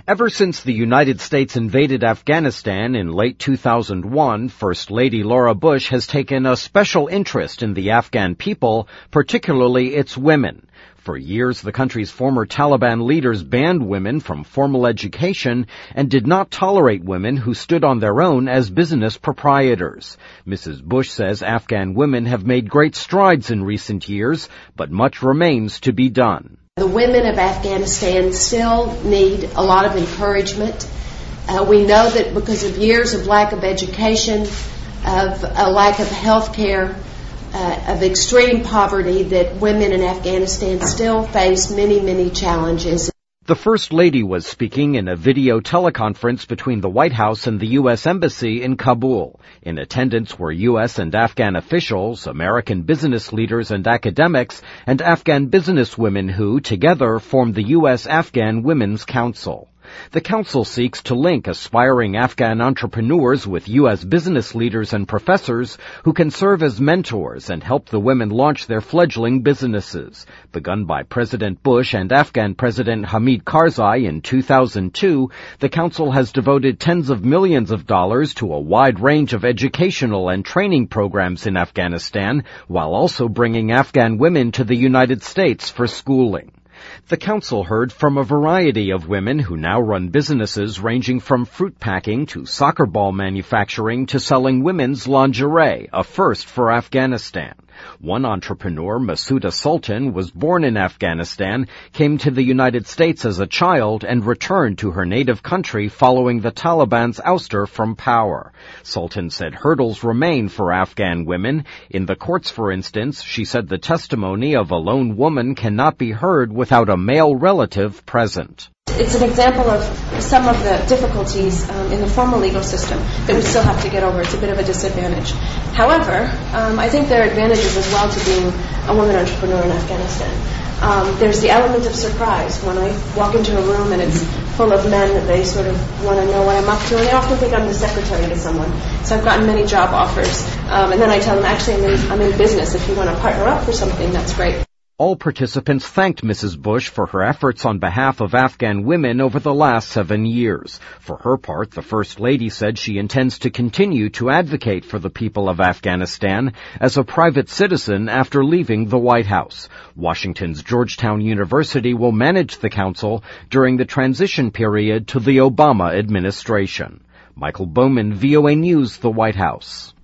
Ever since the United States invaded Afghanistan in late 2001, First Lady Laura Bush has taken a special interest in the Afghan people, particularly its women. For years, the country's former Taliban leaders banned women from formal education and did not tolerate women who stood on their own as business proprietors. Mrs. Bush says Afghan women have made great strides in recent years, but much remains to be done. The women of Afghanistan still need a lot of encouragement. We know that because of years of lack of education, of a lack of health care, of extreme poverty, that women in Afghanistan still face many, many challenges. The First Lady was speaking in a video teleconference between the White House and the U.S. Embassy in Kabul. In attendance were U.S. and Afghan officials, American business leaders and academics, and Afghan businesswomen who, together, form the U.S.-Afghan Women's Council. The council seeks to link aspiring Afghan entrepreneurs with U.S. business leaders and professors who can serve as mentors and help the women launch their fledgling businesses. Begun by President Bush and Afghan President Hamid Karzai in 2002, the council has devoted tens of millions of dollars to a wide range of educational and training programs in Afghanistan, while also bringing Afghan women to the United States for schooling. The council heard from a variety of women who now run businesses ranging from fruit packing to soccer ball manufacturing to selling women's lingerie, a first for Afghanistan. One entrepreneur, Masuda Sultan, was born in Afghanistan, came to the United States as a child, and returned to her native country following the Taliban's ouster from power. Sultan said hurdles remain for Afghan women. In the courts, for instance, she said the testimony of a lone woman cannot be heard without a male relative present. It's an example of some of the difficulties in the formal legal system that we still have to get over. It's a bit of a disadvantage. However, I think there are advantages as well to being a woman entrepreneur in Afghanistan. There's the element of surprise. When I walk into a room and it's full of men, that they sort of want to know what I'm up to, and they often think I'm the secretary to someone. So I've gotten many job offers. And then I tell them, actually, I'm in business. If you want to partner up for something, that's great. All participants thanked Mrs. Bush for her efforts on behalf of Afghan women over the last 7 years. For her part, the First Lady said she intends to continue to advocate for the people of Afghanistan as a private citizen after leaving the White House. Washington's Georgetown University will manage the council during the transition period to the Obama administration. Michael Bowman, VOA News, the White House.